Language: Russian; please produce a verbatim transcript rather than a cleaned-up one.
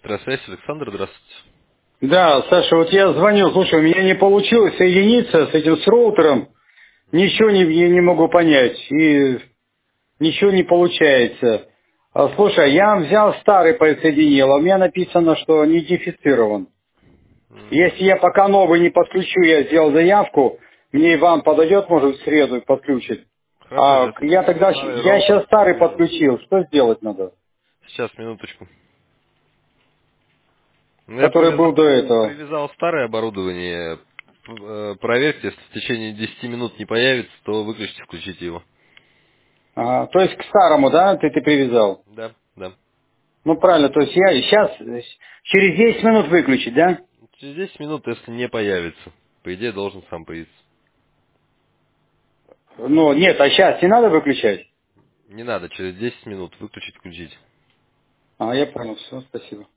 Электросвязь, Александр, здравствуйте. Да, Саша, вот я звоню, слушай, у меня не получилось соединиться с этим с роутером, ничего не, я не могу понять, и ничего не получается. А, слушай, я взял старый подсоединил, а у меня написано, что не идентифицирован. М, Если я пока новый не подключу, я сделал заявку, мне и вам подойдет, может, в среду подключить. Хорошо, А сейчас я тогда, щ- старый я роутер сейчас старый переведу. подключил, что сделать надо? Сейчас, минуточку. Ну, я Который был привязал, до этого. привязал старое оборудование. П- э, Проверьте, если в течение десяти минут не появится, то выключите, включите его. А, то есть к старому, да, ты, ты привязал? Да, да. Ну правильно, то есть я сейчас через десять минут выключить, да? Через десять минут, если не появится, по идее, должен сам появиться. Ну нет, а сейчас не надо выключать? Не надо, через десять минут выключить, включить. А, я понял, все, спасибо.